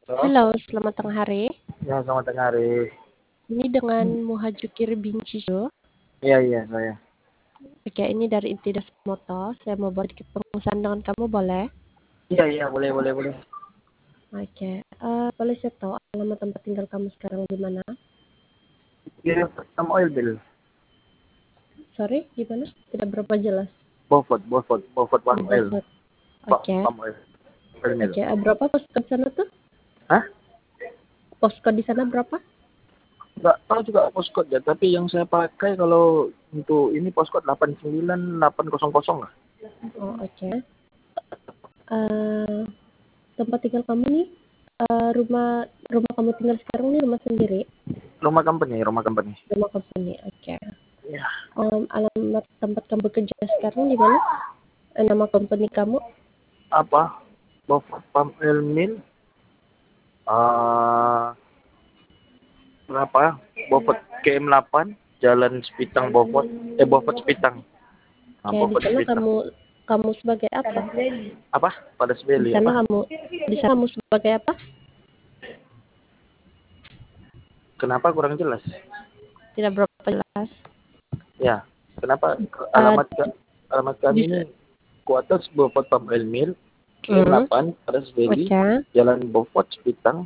Halo? Halo, selamat tengah hari. Ya, selamat tengah hari. Ini dengan Muhajukir bin Cijo. Iya, iya, saya. Oke, ini dari Intidas Moto. Saya mau buat sedikit pengurusan dengan kamu, boleh? Iya, iya, boleh, boleh, boleh. Oke, boleh saya tahu alamat tempat tinggal kamu sekarang di mana? Iya, pertama oil bill. Sorry, gimana? Tidak berapa jelas. Beaufort Di Palm Oil. Beaufort. Oke, Palm Oil. Oil mill. oke. Berapa posko di sana tuh? Hah? Posko di sana berapa? Nggak tahu juga postcode ya, tapi yang saya pakai kalau untuk ini postcode 89800 lah. Oh, oke. Eh, tempat tinggal kamu nih, rumah rumah kamu tinggal sekarang nih rumah sendiri? Rumah company, rumah company. Rumah company, oke. Ya, Alamat tempat kamu bekerja sekarang di mana? Nama company kamu? apa? Beaufort Palm Oil Mill. Ah, berapa? Beaufort KM8, Jalan Sepitang Beaufort. Beaufort Sepitang. Oke, di Beaufort sana Sepitang. kamu kamu sebagai apa? Apa? Pada Di Sebeli sana apa? kamu sebagai apa? Kenapa kurang jelas? Tidak berapa jelas. Ya, kenapa Eh, alamat kami di, ini Kuartas Beaufort Palm Oil Mill, hmm, KM8, Padas Valley, oke, Jalan Beaufort, Sepitang,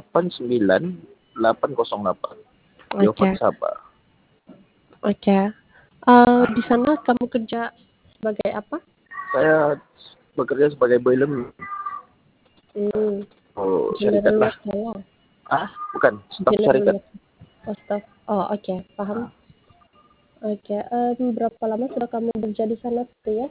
89808. Beaufort oke, Sabah. oke. Di sana kamu kerja sebagai apa? Saya bekerja sebagai boiler. Hmm, Oh, syarikat general lah. worker ya. Ah, bukan, staf General syarikat. worker. Oh, staff. Oh, oke, paham. Ah, Oke, berapa lama sudah kamu kerja di sana tuh ya?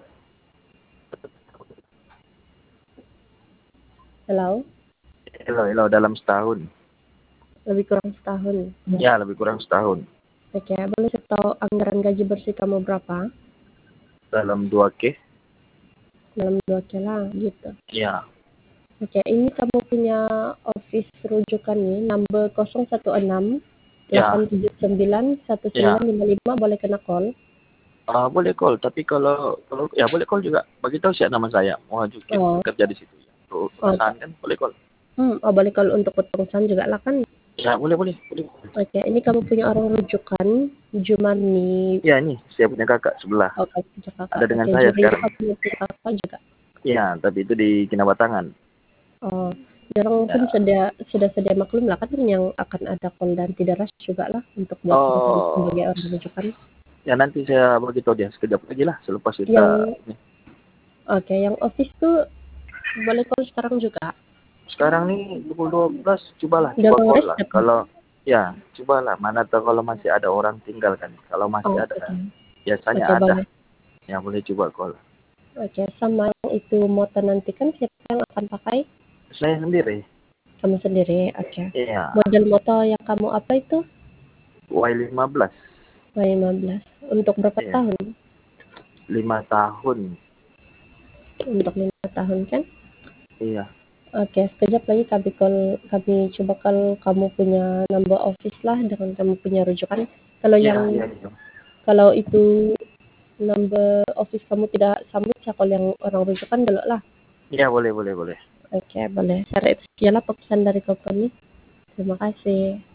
Halo, hello, hello, dalam setahun. lebih kurang setahun. Ya, lebih kurang setahun. Oke, boleh saya tahu anggaran gaji bersih kamu berapa? Dalam 2K. Dalam 2 lah, gitu. Ya, Oke, ini kamu punya office rujukan nih, number 016 ya, 879 ya. 1955, boleh kena call. Boleh call, tapi kalau ya boleh call juga. Bagi tahu siapa nama saya, Muhajukin Oh, bekerja di situ ya. Untuk oh, perusahaan kan boleh call. boleh call untuk perusahaan juga lah kan. Ya, boleh, boleh, boleh. Oke, ini kamu punya orang rujukan, Jumani. Ya, ini saya punya kakak sebelah. Oh, kamu punya kakak. Ada dengan Oke, saya Juri sekarang. kamu punya kakak juga. Ya, tapi itu di Kinabatangan. Oh, jarang pun Ya. sudah sedia maklum lah kan yang akan ada call dan tidak rush juga lah untuk buat perusahaan Oh, sebagai orang rujukan. ya nanti saya beritahu dia sekejap lagi lah selepas kita Yang ini. Oke, yang office tuh boleh call sekarang juga. Sekarang nih pukul 12, Udah coba mau call rest lah. apa? Kalau ya, cobalah mana tahu kalau masih ada orang tinggal kan. Kalau masih Oh, ada, oke. biasanya Oke, ada. boleh. Ya, boleh coba call. Oke, sama yang itu motor nanti kan siapa yang akan pakai? Saya sendiri. Kamu sendiri. Oke. Iya, Model motor yang kamu apa itu? Y15. 15. Untuk berapa Iya, tahun? 5 tahun. Untuk 5 tahun kan? Iya, Oke, sekejap lagi kami coba kalau kamu punya number office lah dengan kamu punya rujukan. Kalau iya, yang iya, iya. kalau itu number office kamu tidak sambut, saya call yang orang rujukan dulu lah. Iya, boleh, boleh, boleh. Oke, boleh. Sekianlah pesan dari company. Terima kasih.